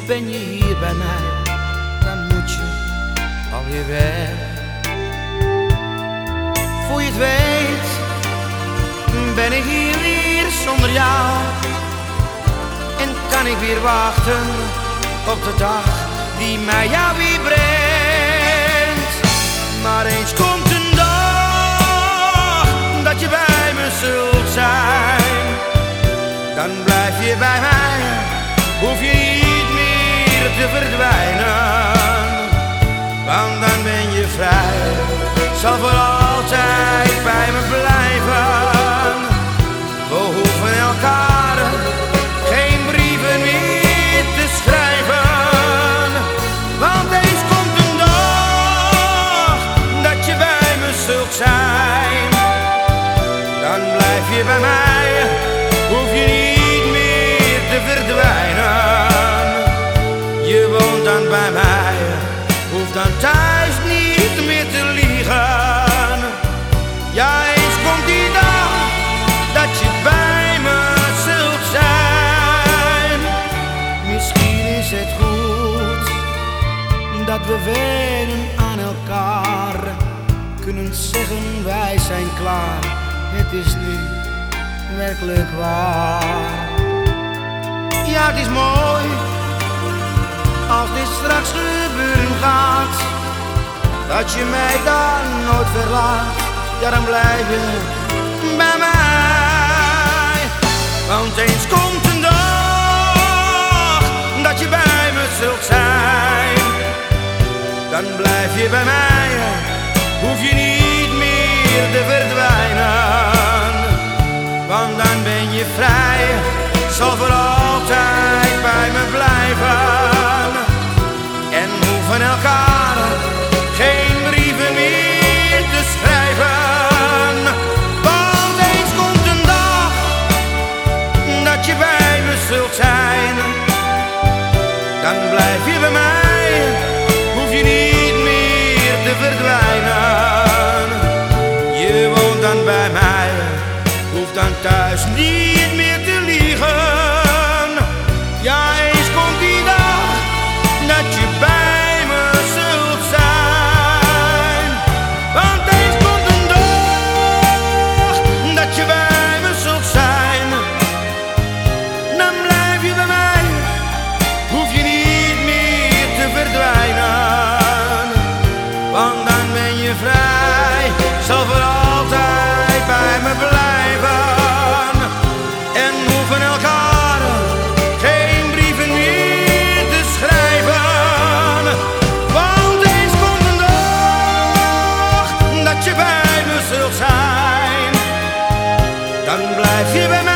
ben je hier bij mij, dan moet je alweer weg. Voor je het weet, ben ik hier weer zonder jou. En kan ik weer wachten op de dag die mij jou weer brengt. Maar eens komt een dag dat je bij me zult zijn. Dan blijf je bij mij, hoef je niet meer te verdwijnen. Want dan ben je vrij, zal voor altijd bij me blijven. We hoeven elkaar geen brieven meer te schrijven. Want eens komt een dag dat je bij me zult zijn. Dan blijf je bij mij, hoef je niet meer te verdwijnen. Je woont dan bij mij, hoeft dan thuis niet meer te liegen. Ja, eens komt die dag dat je bij me zult zijn. Misschien is het goed dat we wennen aan elkaar. Kunnen zeggen wij zijn klaar, het is nu werkelijk waar. Ja, het is mooi als dit straks gebeuren gaat, dat je mij dan nooit verlaat. Ja, dan blijf je bij mij. Want eens komt een dag dat je bij me zult zijn. Dan blijf je bij mij, hoef je niet meer te verdwijnen. Want dan ben je vrij, zal voor altijd bij me blijven. En hoeven elkaar geen brieven meer te schrijven. Want eens komt een dag dat je bij me zult zijn. Dan blijf je bij mij, hoef je niet meer te verdwijnen. Je woont dan bij mij, hoeft dan thuis niet meer te liegen. Ja, eens komt die dag dat je bij me zult zijn. Want eens komt een dag dat je bij me zult zijn. Dan blijf je bij mij, hoef je niet meer te verdwijnen. Want dan ben je vrij, zal voor altijd bij me blijven. En hoeven elkaar geen brieven meer te schrijven. Want eens komt een dag dat je bij me zult zijn. Dan blijf je bij mij.